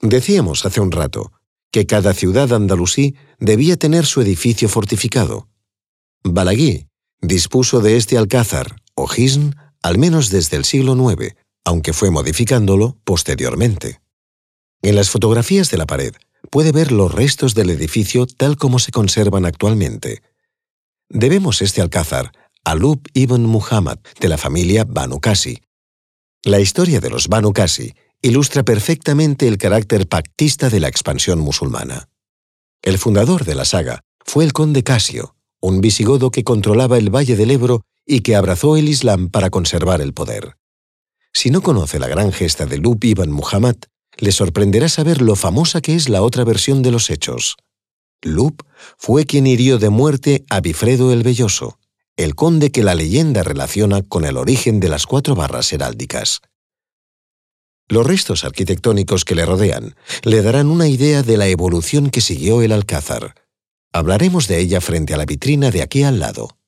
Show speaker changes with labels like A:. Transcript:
A: Decíamos hace un rato que cada ciudad andalusí debía tener su edificio fortificado. Balaguí dispuso de este alcázar, o jisn, al menos desde el siglo IX, aunque fue modificándolo posteriormente. En las fotografías de la pared puede ver los restos del edificio tal como se conservan actualmente. Debemos este alcázar a Lu'bd ibn Muhammad, de la familia Banu Qasi. La historia de los Banu Qasi ilustra perfectamente el carácter pactista de la expansión musulmana. El fundador de la saga fue el conde Casio, un visigodo que controlaba el Valle del Ebro y que abrazó el Islam para conservar el poder. Si no conoce la gran gesta de Lu'bd ibn Muhammad, le sorprenderá saber lo famosa que es la otra versión de los hechos. Lu'bd fue quien hirió de muerte a Bifredo el Velloso, el conde que la leyenda relaciona con el origen de las 4 barras heráldicas. Los restos arquitectónicos que le rodean le darán una idea de la evolución que siguió el alcázar. Hablaremos de ella frente a la vitrina de aquí al lado.